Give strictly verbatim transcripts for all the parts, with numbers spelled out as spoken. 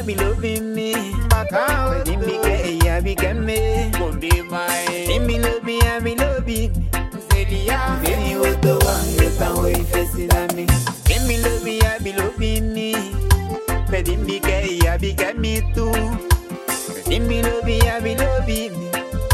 be loving me. But in me get ya be get me. In me love me, I be loving me. Baby, what the one you can wait facing at me. In me love me, I be loving me. But in me get ya be get me too. In me love me, I be loving me.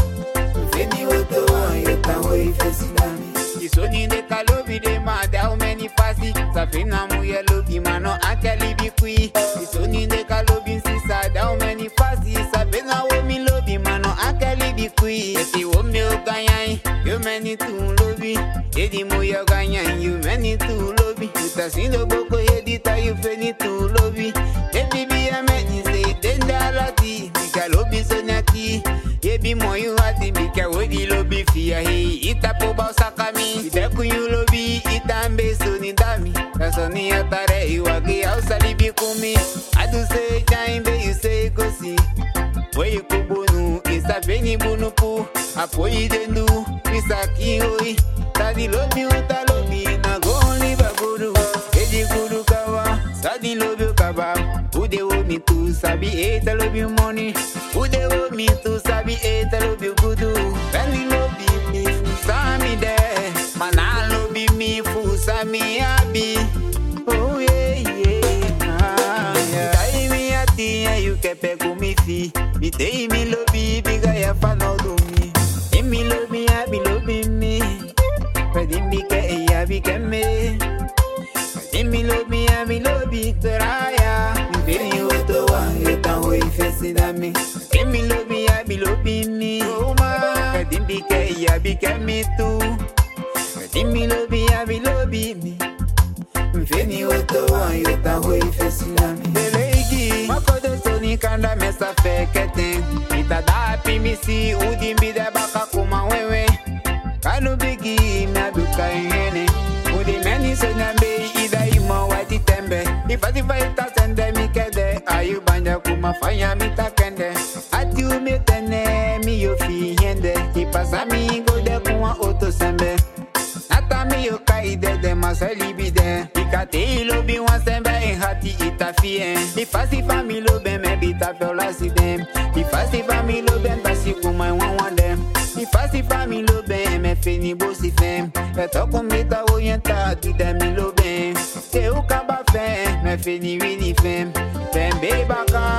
Baby, what the one you can wait facing at me. It's only the calobi de mad, how many fasi. Safina muye lobi mano akeli bi kui. It's only the calobi sisa, how many fasi. Safina wo mi lobi mano akeli bi kui. Eti wo mi oganyan, you many to lobi. Edi muye oganyan, you many to lobi. Utasindo boko edita, you feni to lobi. Edi bi a meni say denda lati, mika lobi sonati. Ebi mo you hati, mika wodi lobi fia he. Ita po ba sakami. Ideku you lobby, itambe soni dami. Kasoni atare iwagi ausali bikumi. I do say time, you say go see. Where you kubunu, isa beni bunuku. Apoyi dendu, isa kioi. Tadi lobby uta lobby, na go only baburu. Eji kudu kawa, sadi lobby kaba. Ude wo mi tu sabi eta lobby money. Ude wo mi tu sabi eta lobby kudu. Beni lobby mi sami de. Man, I love me, fusa me happy. Oh yeah, yeah, ah, yeah. Dai me a tia, you keep a me fee. Me day me love me, bigger ya fan out of me. In me love me, I be loving me. But in me get ya be get me. In me love me, I be loving Raya. You feel you the one you can't wait facing at me. In me love me, I be loving me. Oh my, but in me get ya be get me too. In me love me, I be loving me. Veni oto one, you ta hui fesila me. Belegi, makodo soni kanda mesa fekete. Ita da pimisi, udi mbide baka kuma wewe. Kanu bigi, naduka yene. Udi meni sonambe, ida ima wati tembe. Ifati faita sende mi kede. Ayu banja kuma fanya mita kende. Ati umetene, mi yofi yende. Ipasa mi gode kuwa oto sembe. Natami yo kaide de masali bide. Ikate lobi wan sembe en hati itafie. Ifasi fami lobe me bita fiola si dem. Ifasi fami lobe basi kuma wan wan dem. Ifasi fami lobe me fini bosi fem. Eto kumita oyenta tu demi lobe. Te ukaba fem me fini wini fem. Fem be baka